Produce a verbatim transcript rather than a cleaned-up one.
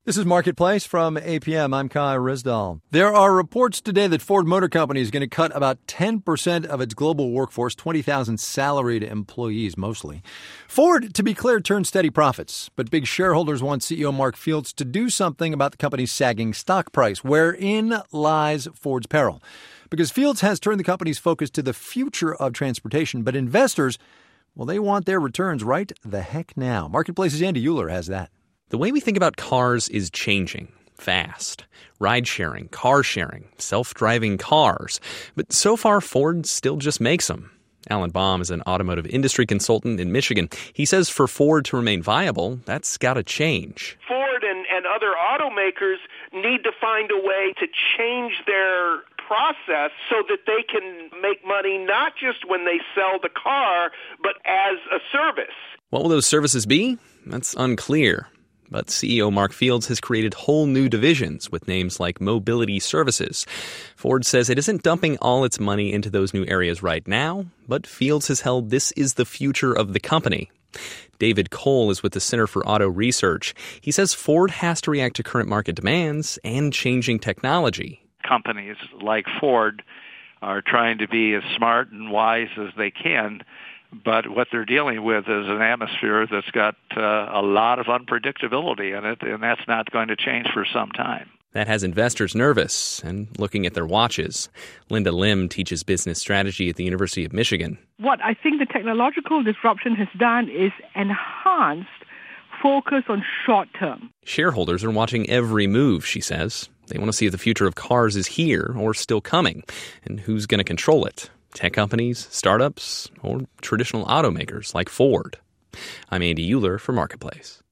This is Marketplace from A P M. I'm Kai Rizdal. There are reports today that Ford Motor Company is going to cut about ten percent of its global workforce, twenty thousand salaried employees mostly. Ford, to be clear, turned steady profits, but big shareholders want C E O Mark Fields to do something about the company's sagging stock price. Wherein lies Ford's peril? Because Fields has turned the company's focus to the future of transportation, but investors, well, they want their returns right the heck now. Marketplace's Andy Euler has that. The way we think about cars is changing fast. Ride-sharing, car-sharing, self-driving cars. But so far, Ford still just makes them. Alan Baum is an automotive industry consultant in Michigan. He says for Ford to remain viable, that's got to change. Ford and, and other automakers need to find a way to change their process so that they can make money not just when they sell the car, but as a service. What will those services be? That's unclear. But C E O Mark Fields has created whole new divisions with names like Mobility Services. Ford says it isn't dumping all its money into those new areas right now, but Fields has held this is the future of the company. David Cole is with the Center for Auto Research. He says Ford has to react to current market demands and changing technology. Companies like Ford are trying to be as smart and wise as they can, but what they're dealing with is an atmosphere that's got uh, a lot of unpredictability in it, and that's not going to change for some time. That has investors nervous and looking at their watches. Linda Lim teaches business strategy at the University of Michigan. What I think the technological disruption has done is enhanced focus on short term. Shareholders are watching every move, she says. They want to see if the future of cars is here or still coming, and who's going to control it. Tech companies, startups, or traditional automakers like Ford. I'm Andy Euler for Marketplace.